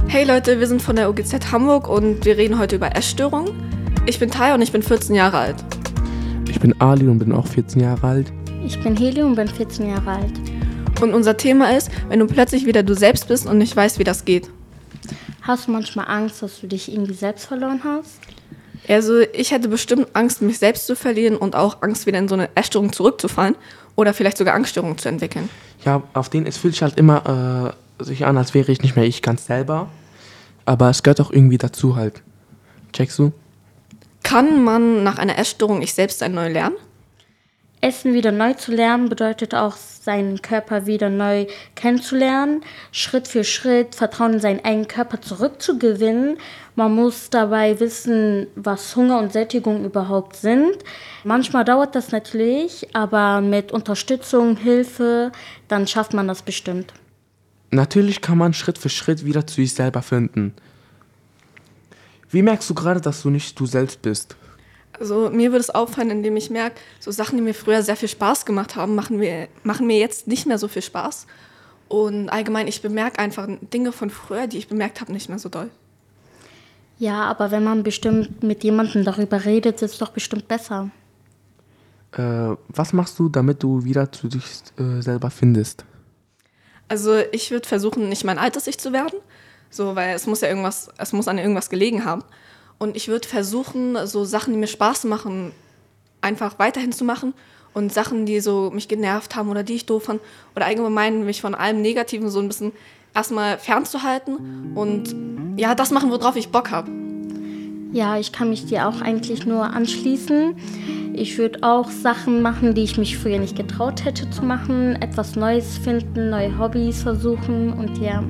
Hey Leute, wir sind von der UGZ Hamburg und wir reden heute über Essstörungen. Ich bin Taya und ich bin 14 Jahre alt. Ich bin Ali und bin auch 14 Jahre alt. Ich bin Heli und bin 14 Jahre alt. Und unser Thema ist, wenn du plötzlich wieder du selbst bist und nicht weißt, wie das geht. Hast du manchmal Angst, dass du dich irgendwie selbst verloren hast? Also ich hätte bestimmt Angst, mich selbst zu verlieren und auch Angst, wieder in so eine Essstörung zurückzufallen oder vielleicht sogar Angststörungen zu entwickeln. Ja, es fühlt sich halt immer sich an, als wäre ich nicht mehr ich ganz selber. Aber es gehört auch irgendwie dazu halt. Checkst du? Kann man nach einer Essstörung ich selbst sein neu lernen? Essen wieder neu zu lernen bedeutet auch, seinen Körper wieder neu kennenzulernen, Schritt für Schritt Vertrauen in seinen eigenen Körper zurückzugewinnen. Man muss dabei wissen, was Hunger und Sättigung überhaupt sind. Manchmal dauert das natürlich, aber mit Unterstützung, Hilfe, dann schafft man das bestimmt. Natürlich kann man Schritt für Schritt wieder zu sich selber finden. Wie merkst du gerade, dass du nicht du selbst bist? Also mir würde es auffallen, indem ich merke, so Sachen, die mir früher sehr viel Spaß gemacht haben, machen mir jetzt nicht mehr so viel Spaß. Und allgemein, ich bemerke einfach Dinge von früher, die ich bemerkt habe, nicht mehr so doll. Ja, aber wenn man bestimmt mit jemandem darüber redet, ist es doch bestimmt besser. Was machst du, damit du wieder zu dich selber findest? Also ich würde versuchen, nicht mein altes Ich zu werden, so, weil es muss an irgendwas gelegen haben. Und ich würde versuchen, so Sachen, die mir Spaß machen, einfach weiterhin zu machen. Und Sachen, die so mich genervt haben oder die ich doof fand oder allgemein mich von allem Negativen so ein bisschen erstmal fernzuhalten. Und ja, das machen, worauf ich Bock habe. Ja, ich kann mich dir auch eigentlich nur anschließen. Ich würde auch Sachen machen, die ich mich früher nicht getraut hätte zu machen. Etwas Neues finden, neue Hobbys versuchen und ja.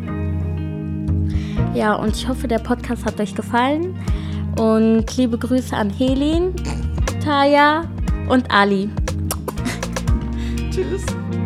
Ja, und ich hoffe, der Podcast hat euch gefallen. Und liebe Grüße an Helin, Taya und Ali. Tschüss.